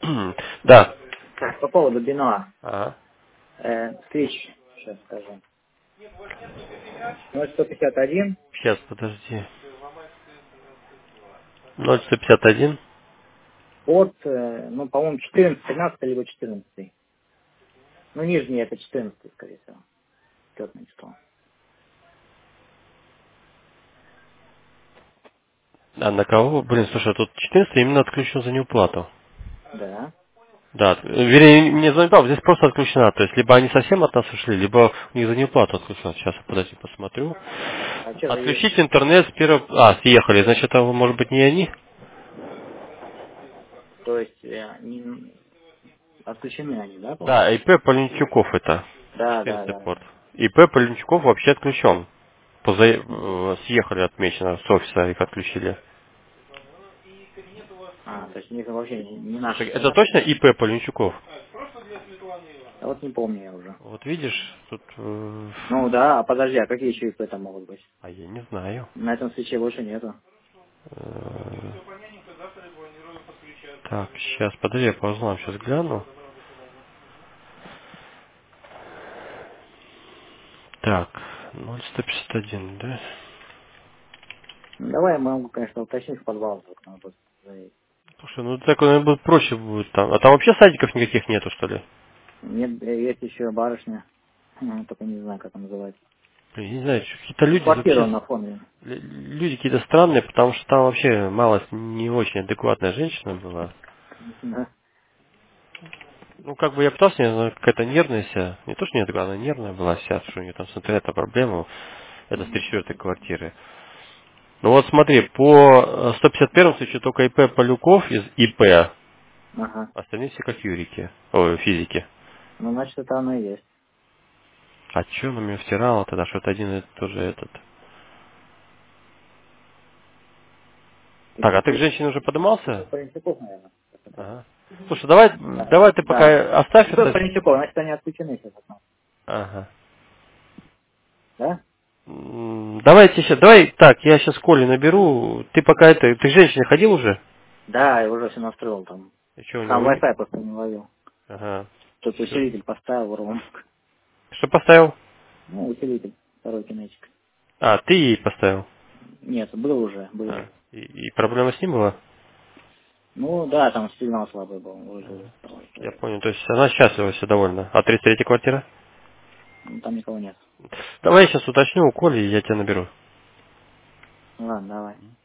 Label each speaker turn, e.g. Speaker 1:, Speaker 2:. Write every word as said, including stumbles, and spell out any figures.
Speaker 1: Да.
Speaker 2: Так, по поводу Биноа.
Speaker 1: Ага.
Speaker 2: Э, свич, сейчас скажу. ноль сто пятьдесят один
Speaker 1: Сейчас, подожди. ноль сто пятьдесят один.
Speaker 2: от, э, ну, по-моему, четырнадцать, тринадцать либо четырнадцать. Ну, нижний это четырнадцать, скорее всего. Четвертое число.
Speaker 1: А на кого? Блин, слушай, а тут четырнадцатый именно отключен за неуплату.
Speaker 2: Да.
Speaker 1: Да, вернее, не за неуплату, здесь просто отключена. То есть, либо они совсем от нас ушли, либо у них за неуплату отключена. Сейчас, подожди, посмотрю.
Speaker 2: А что за есть?
Speaker 1: Отключить интернет с первого... А, съехали, значит, это может быть не они?
Speaker 2: То есть, э, не- отключены они, да,
Speaker 1: Да,
Speaker 2: получается?
Speaker 1: ИП Полинчуков это.
Speaker 2: Да, да,
Speaker 1: четырнадцатый
Speaker 2: да,
Speaker 1: порт.
Speaker 2: да.
Speaker 1: ИП Полинчуков вообще отключен. Поза... э, Съехали отмечено с офиса, их отключили.
Speaker 2: А, то есть у них вообще не, не
Speaker 1: Слушай,
Speaker 2: наши, не
Speaker 1: это
Speaker 2: наши
Speaker 1: точно
Speaker 2: данные.
Speaker 1: ИП Полинчуков?
Speaker 2: А вот не помню я уже.
Speaker 1: Вот видишь, тут... э,
Speaker 2: Ну да, а подожди, а какие еще ИП там могут быть?
Speaker 1: А я не знаю.
Speaker 2: На этом свече больше нету.
Speaker 1: Э, Так, сейчас, подожди, я по узлам сейчас гляну. Так, ноль сто пятьдесят один, да?
Speaker 2: Ну, давай я могу, конечно, уточнить в подвал, только надо будет заехать.
Speaker 1: Слушай, ну так, наверное, будет проще будет там. А там вообще садиков никаких нету, что ли?
Speaker 2: Нет, э, есть еще барышня, ну, только не знаю, как она называется.
Speaker 1: Блин, я не знаю, что какие-то люди
Speaker 2: Квартира
Speaker 1: вообще...
Speaker 2: на фоне.
Speaker 1: Л- Люди какие-то странные, потому что там вообще мало не очень адекватная женщина была.
Speaker 2: Да.
Speaker 1: Ну, как бы я пытался, она какая-то нервная вся. Не то, что нет, она нервная была вся, что у нее там с интернетом проблема. Это с тридцать четвёртой квартиры. Ну вот смотри, по э, сто пятьдесят первому случаю только ИП Полюков из ИП,
Speaker 2: Ага.
Speaker 1: остальные все как юрики, ой, физики.
Speaker 2: Ну, значит, это оно и есть.
Speaker 1: А что она меня втирала тогда, что это один и тот же этот?
Speaker 2: И
Speaker 1: Так, а
Speaker 2: тут
Speaker 1: ты к
Speaker 2: есть
Speaker 1: женщине уже подымался?
Speaker 2: Паренчуков, наверное.
Speaker 1: Ага. Слушай, давай,
Speaker 2: Да.
Speaker 1: давай ты
Speaker 2: Да.
Speaker 1: пока оставь
Speaker 2: Ипэ
Speaker 1: это.
Speaker 2: Паренчуков, значит, они отключены сейчас от нас.
Speaker 1: Ага.
Speaker 2: Да?
Speaker 1: М, Давайте сейчас, давай так, я сейчас Коле наберу. Ты пока это, ты к женщине ходил уже?
Speaker 2: Да, я уже все настроил там.
Speaker 1: И что у него?
Speaker 2: Сам
Speaker 1: у не-
Speaker 2: Wi-Fi просто не ловил.
Speaker 1: Ага.
Speaker 2: Тут
Speaker 1: Всё.
Speaker 2: усилитель поставил, ром.
Speaker 1: Что поставил?
Speaker 2: Ну, усилитель, второй кинетик.
Speaker 1: А, ты ей поставил.
Speaker 2: Нет, был уже, был.
Speaker 1: А, и, и проблема с ним была?
Speaker 2: Ну, да, там сигнал слабый был, уже
Speaker 1: Ага.
Speaker 2: стало
Speaker 1: Я
Speaker 2: устраивать.
Speaker 1: понял, то есть она счастлива, все довольна. А тридцать третья квартира?
Speaker 2: Ну, там никого нет.
Speaker 1: Давай я сейчас уточню у Коли, и я тебя наберу.
Speaker 2: Ладно, давай.